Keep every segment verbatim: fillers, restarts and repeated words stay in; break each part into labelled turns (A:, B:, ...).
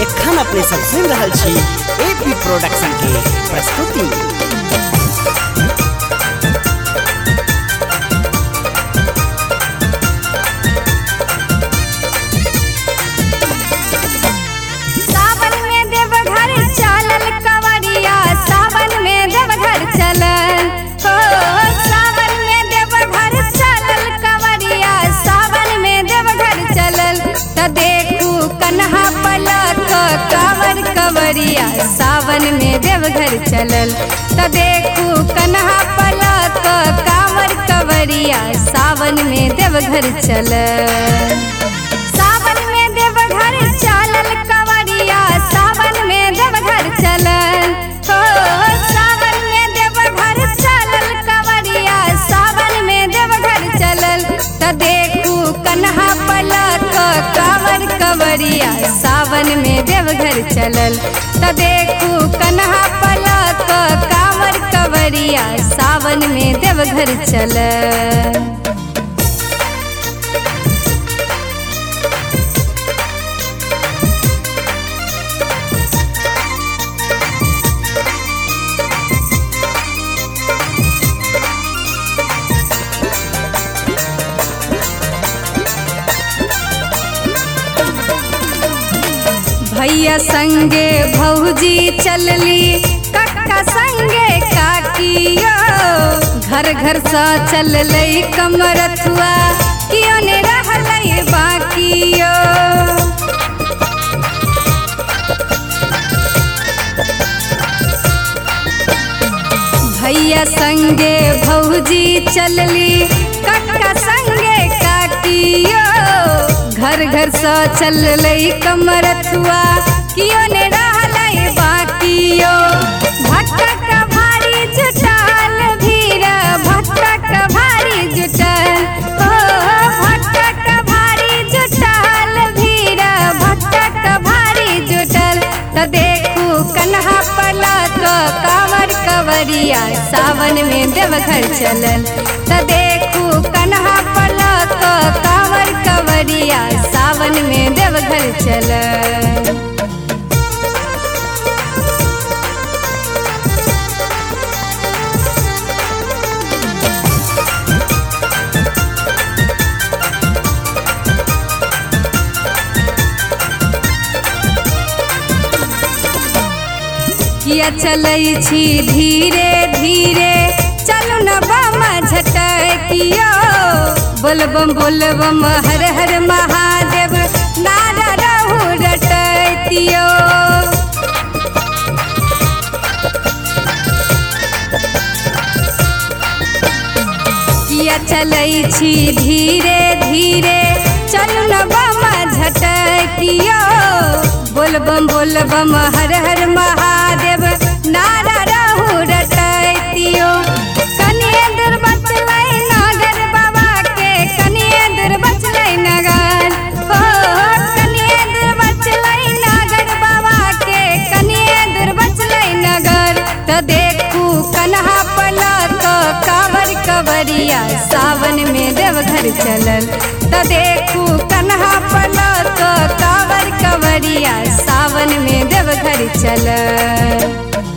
A: एखन अपने सब सुन रहल छी एपी प्रोडक्शन के प्रस्तुति।
B: कवरिया सावन में देवघर चलल त देखू कन्हा पलक कांवर कवरिया सावन में देवघर चलल। सावन में देवघर चलल कवरिया सावन में देवघर चलल हो सावन में देवघर चलल कवरिया सावन में देवघर चलल त देखू कन्हा पलक कांवर कवरिया सावन में देवघर चलल त देखू कन्हा पलक कांवर कवरिया सावन में देवघर चलल। भैया संगे भौजी चलली कक्का संगे काकियो घर घर सा चललै कमरथुआ कियो ने रहलै बाकियो। भैया संगे भौजी चलली कक्का संगे काकियो घर घर सा चललै कमरथुआ कियो ने रहलै बाकियो। भटक भारी जुटल भीड़ भटक भारी जुटल हो भटक भारी जुटल भीड़ भटक भारी जुटल त देखू कन्हा पलक कांवर कवरिया सावन में देवघर चलल त देखू कन्हा पलक कांवर कवरिया सावन में देवघर चलल। किया चलै छी धीरे धीरे चलू न बम झटकियो बोलबम बोलबम हर हर महादेव नारा रहू रटतियो। किया चलै छी धीरे धीरे चलू न बम झटकियो बोलबम बोलबम हर हर महादेव नारा रहू रटतियो। कनिए दूर बचलै नगर बाबा के कनिए दूर बचलै नगर हो कनिए दूर बचलै नगर बाबा के कनिए दूर बचलै नगर त देखू कन्हा पलक कांवर कवरिया सावन में देवघर चलल त देखू कन्हा पलक कांवर कवरिया सावन में देवघर चलल।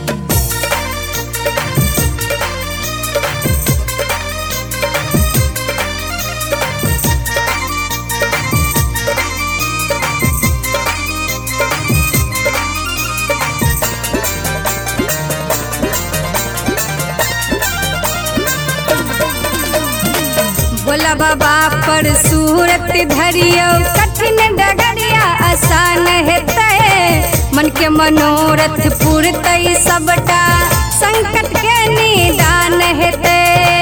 B: भोला बाबा पर सूरत धरियो कठिन डगरिया आसान हेतै मन के मनोरथ पूरतै सबटा संकट के निदान हेतै।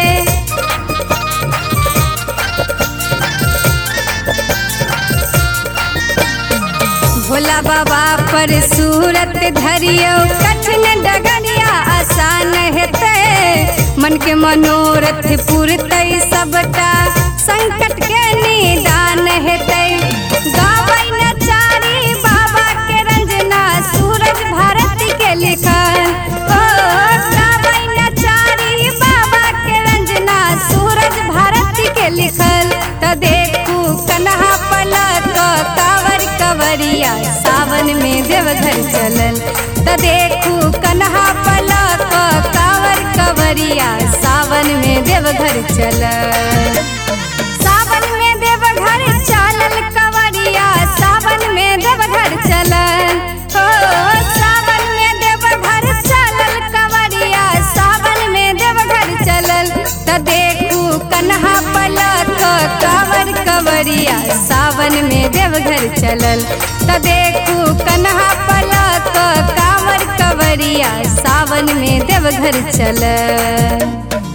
B: भोला बाबा पर सूरत धरियो कठिन डगरिया आसान हेतै मन के मनोरथ पूरतै सबटा संकट के निदान हेतै। गावै नचारी बाबा के रंजना सूरज भारती के लिखल ओ गावै नचारी बाबा के रंजना सूरज भारती के लिखल त देखू कन्हा पलक कांवर कवरिया सावन में देवघर चलल। त देखू कन्हा पलक कावर कवरिया सावन में देवघर चलल। सावन में देवघर चलल कवरिया सावन में देवघर चलल। हो सावन में देवघर चलल कवरिया सावन में देवघर चलल। त देखू कन्हा पलक कावर कवरिया सावन में देवघर चलल। त देखू कन्हा पलक कावर कवरिया सावन में देवघर चलल।